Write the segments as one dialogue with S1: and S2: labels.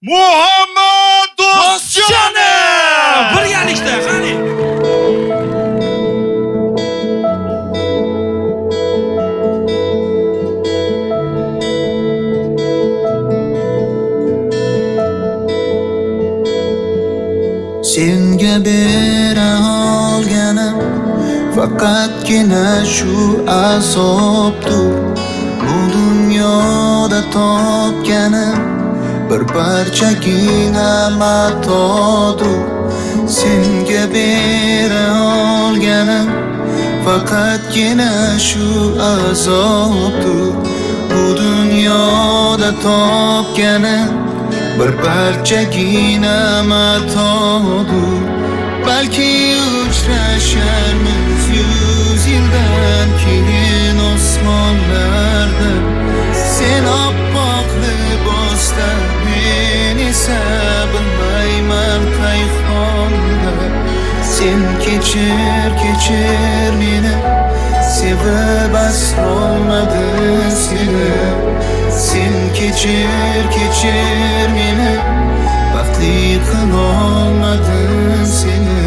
S1: Muhammad
S2: Do'stjonov! Birgalikda qani?
S3: Senga bera olganim faqatgina shu azobdir. Bu dunyoda topganim bir parchagina matodir. Senga bera olganim faqatgina shu azobdir. Bu dunyoda topganim bir parchagina matodir. Balki uchrasharmiz 100 yildan keyin osmonlarda. Sen oppoq libosda, men esa bilmayman qay holda. Sen kechir meni, sevib asrolmadim seni. Sen kechir meni, baxtli qilolmadim seni.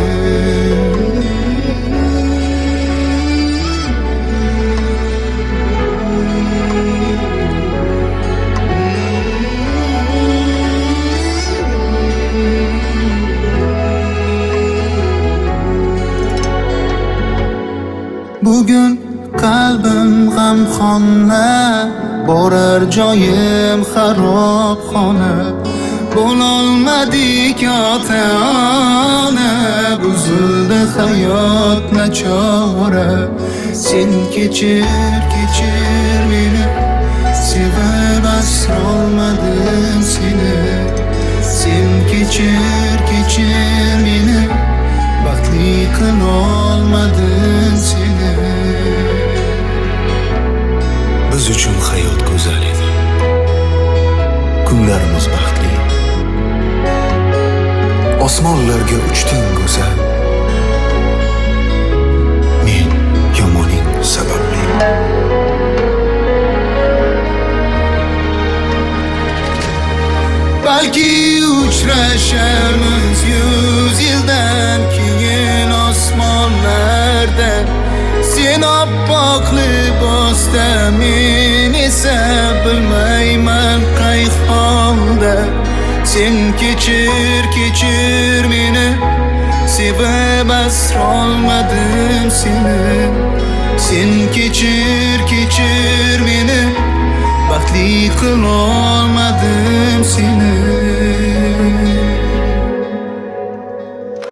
S3: Bugun qalbim g'amxona, borar joyim xarobxona. Bo'lolmadik ota-ona, buzildi hayot nachora. Sen kechir meni, sevib asrolmadim seni. Sen kechir meni, baxtli qilolmadim seni.
S4: Biz uchun hayot go'zal edi, kunlarimiz baxtli. Osmonlarga uchding go'zal, men yomoning sababli.
S3: Balki uchrasharmiz 100 yildan keyin osmonlarda. Sen oppoq libosda, men esa bilmayman qay holda. Sen kechir meni, sevib asrolmadim seni. Sen kechir meni, baxtli qilolmadim seni.